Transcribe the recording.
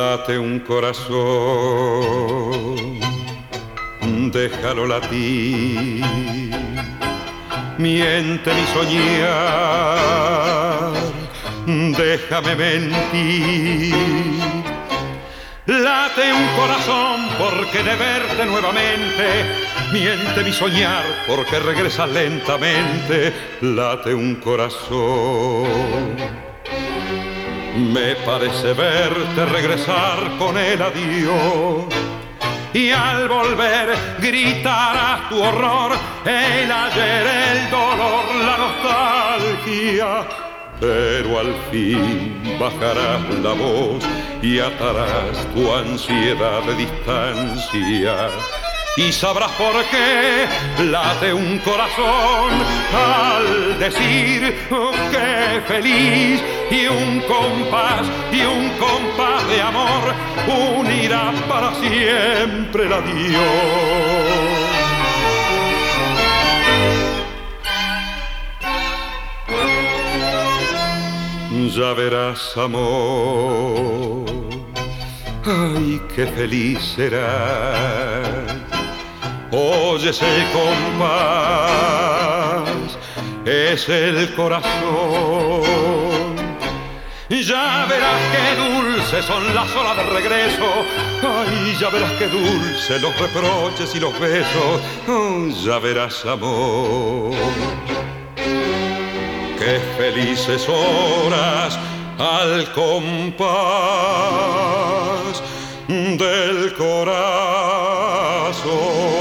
Late un corazón, déjalo latir, miente mi soñar, déjame mentir. Late un corazón porque de verte nuevamente, miente mi soñar porque regresas lentamente. Late un corazón, me parece verte regresar con el adiós, y al volver gritarás tu horror, el ayer, el dolor, la nostalgia. Pero al fin bajarás la voz y atarás tu ansiedad de distancia, y sabrás por qué late un corazón al decir que feliz, y un compás de amor unirá para siempre el adiós. Ya verás, amor, ay, qué feliz serás. Oyes el compás, es el corazón. Ya verás qué dulces son las horas de regreso. Ay, ya verás qué dulces los reproches y los besos. Oh, ya verás, amor, qué felices horas al compás del corazón.